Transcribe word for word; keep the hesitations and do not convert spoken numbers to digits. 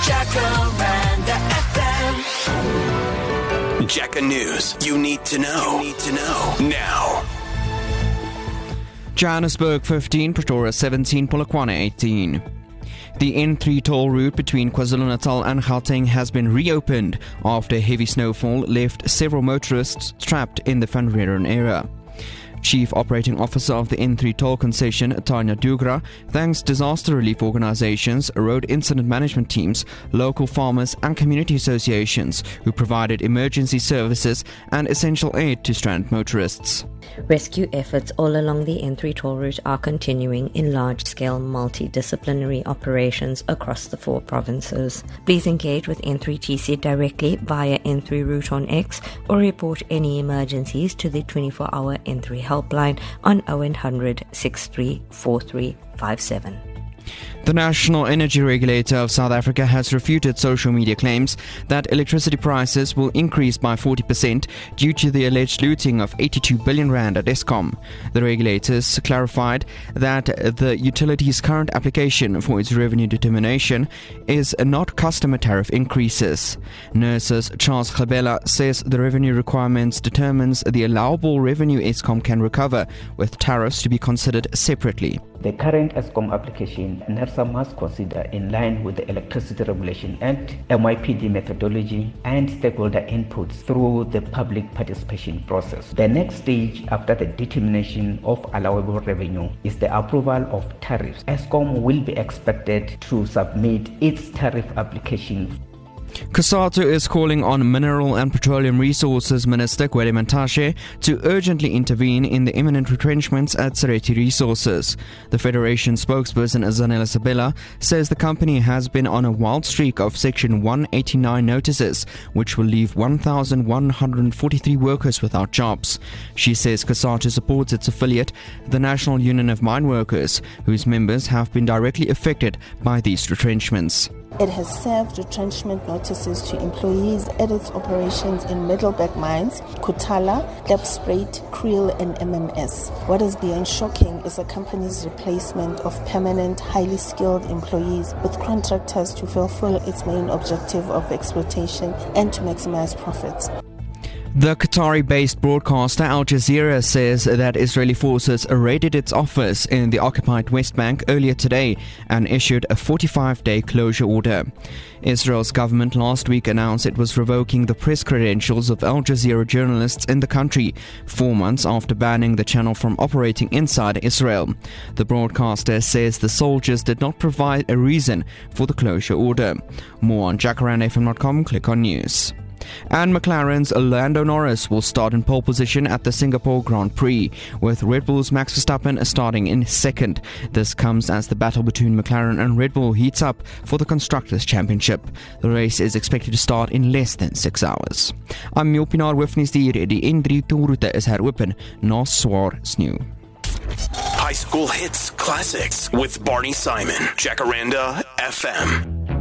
Jacaranda F M. Jacka News. You need to know. You need to know now. Johannesburg fifteen, Pretoria seventeen, Polokwane eighteen. The N three toll route between KwaZulu-Natal and Gauteng has been reopened after heavy snowfall left several motorists trapped in the Van Reeren area. Chief Operating Officer of the N three toll concession, Tanya Dugra, thanks disaster relief organizations, road incident management teams, local farmers and community associations who provided emergency services and essential aid to stranded motorists. Rescue efforts all along the N three toll route are continuing in large-scale multidisciplinary operations across the four provinces. Please engage with N three T C directly via N three Route on X or report any emergencies to the twenty-four hour N three helpline on oh eight hundred, sixty-three, forty-three fifty-seven. The National Energy Regulator of South Africa has refuted social media claims that electricity prices will increase by forty percent due to the alleged looting of eighty-two billion rand at Eskom. The regulators clarified that the utility's current application for its revenue determination is not customer tariff increases. Nurses Charles Khabela says the revenue requirements determines the allowable revenue Eskom can recover, with tariffs to be considered separately. The current Eskom application, NERSA must consider in line with the Electricity Regulation Act, M Y P D methodology, and stakeholder inputs through the public participation process. The next stage after the determination of allowable revenue is the approval of tariffs. Eskom will be expected to submit its tariff application. COSATU is calling on Mineral and Petroleum Resources Minister Gwede Mantashe to urgently intervene in the imminent retrenchments at Seriti Resources. The Federation spokesperson Zanella Sabela says the company has been on a wild streak of Section one eighty-nine notices, which will leave one thousand one hundred forty-three workers without jobs. She says COSATU supports its affiliate, the National Union of Mine Workers, whose members have been directly affected by these retrenchments. It has served retrenchment notices to employees at its operations in Middleburg Mines, Kuthala, Klipspruit, Kriel and M M S. What is beyond shocking is the company's replacement of permanent, highly skilled employees with contractors to fulfill its main objective of exploitation and to maximize profits. The Qatari-based broadcaster Al Jazeera says that Israeli forces raided its office in the occupied West Bank earlier today and issued a forty-five day closure order. Israel's government last week announced it was revoking the press credentials of Al Jazeera journalists in the country, four months after banning the channel from operating inside Israel. The broadcaster says the soldiers did not provide a reason for the closure order. More on jacaranda f m dot com, click on news. And McLaren's Lando Norris will start in pole position at the Singapore Grand Prix, with Red Bull's Max Verstappen starting in second. This comes as the battle between McLaren and Red Bull heats up for the Constructors' Championship. The race is expected to start in less than six hours. I'm Mjopinar Wifnisdier. Die N three toerroete is heropen na swaar sneeu. High school hits classics with Barney Simon. Jacaranda F M.